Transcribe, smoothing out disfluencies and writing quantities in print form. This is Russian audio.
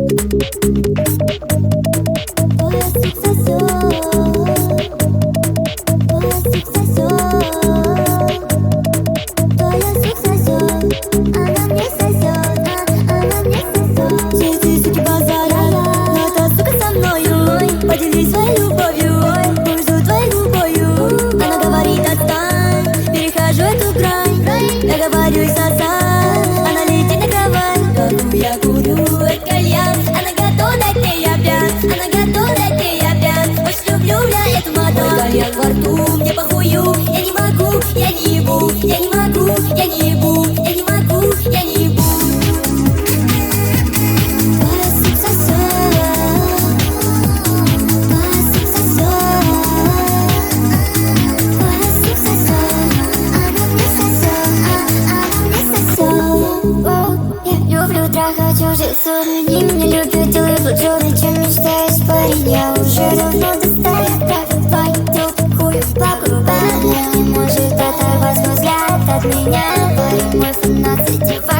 Поделись своей любовью, пользуй твоей любовью. Она говорит: отстань, перехожу эту грань. Я говорю: сосай, она летит на кровать. Кому я курю этот кальян, она готова дать мне опять. Она готова дать мне опять. Очень люблю я эту мадам. Кальян во рту, мне похую. Я не могу, я не ебу. Я не могу, я не ебу. Я не могу, я не ебу. Трахать чужие ссоры, они меня любят, делают лучше, чем мечтаешь, парень. Я уже давно достала, трахать твою тёлку, хуй по губам. Не может оторвать мой взгляд от меня, парень мой фанат среди